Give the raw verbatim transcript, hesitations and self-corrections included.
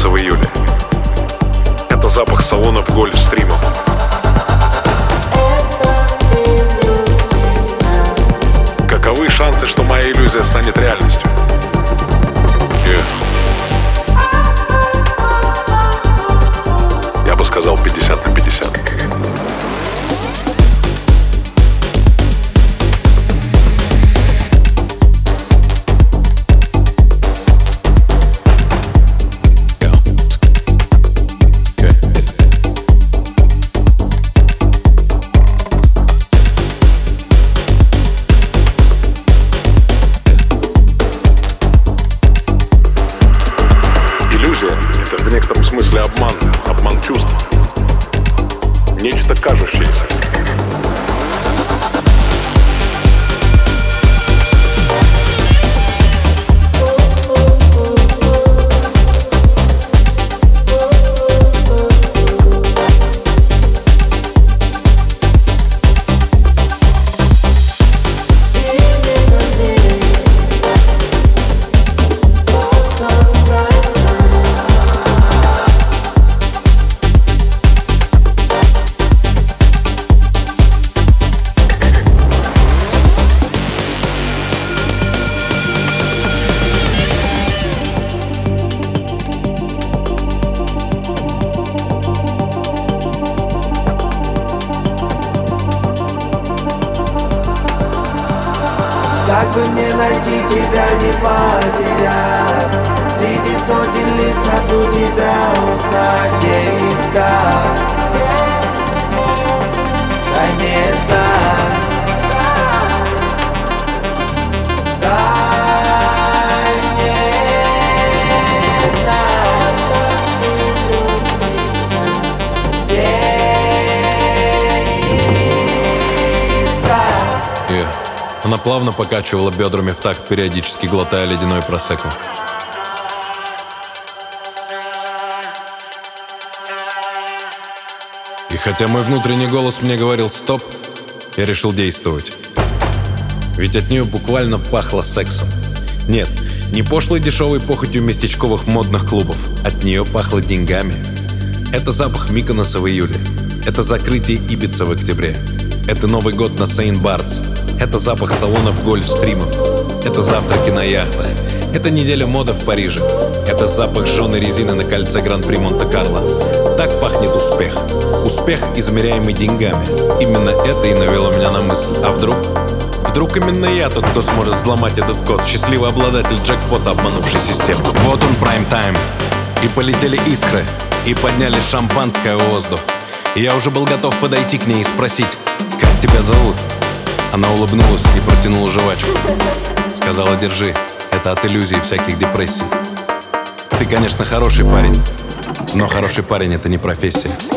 Миконоса в июле. Это запах салонов гольф-стримов. Каковы шансы, что моя иллюзия станет реальностью? Yeah. Я бы сказал пятьдесят на пятьдесят. Это в некотором смысле обман, обман чувств, нечто кажущееся. Как бы мне найти тебя, не потерять? Среди сотен лиц одну тебя узнать, где искать? Дай мне знать. Дай мне знать. Где искать? Yeah. Она плавно покачивала бедрами в такт, периодически глотая ледяной просекко. И хотя мой внутренний голос мне говорил «стоп», я решил действовать. Ведь от нее буквально пахло сексом. Нет, не пошлой дешевой похотью местечковых модных клубов. От нее пахло деньгами. Это запах Миконоса в июле. Это закрытие Ибицы в октябре. Это Новый год на Сейнт-Бартс. Это запах салонов гольф-стримов. Это завтраки на яхтах. Это неделя моды в Париже. Это запах жженой резины на кольце Гран-при Монте-Карло. Так пахнет успех. Успех, измеряемый деньгами. Именно это и навело меня на мысль. А вдруг? Вдруг именно я тот, кто сможет взломать этот код. Счастливый обладатель джекпота, обманувший систему. Вот он, прайм-тайм. И полетели искры. И подняли шампанское в воздух. И я уже был готов подойти к ней и спросить: «Как тебя зовут?» Она улыбнулась и протянула жвачку. Сказала: «Держи, это от иллюзий всяких депрессий. Ты, конечно, хороший парень, но хороший парень — это не профессия».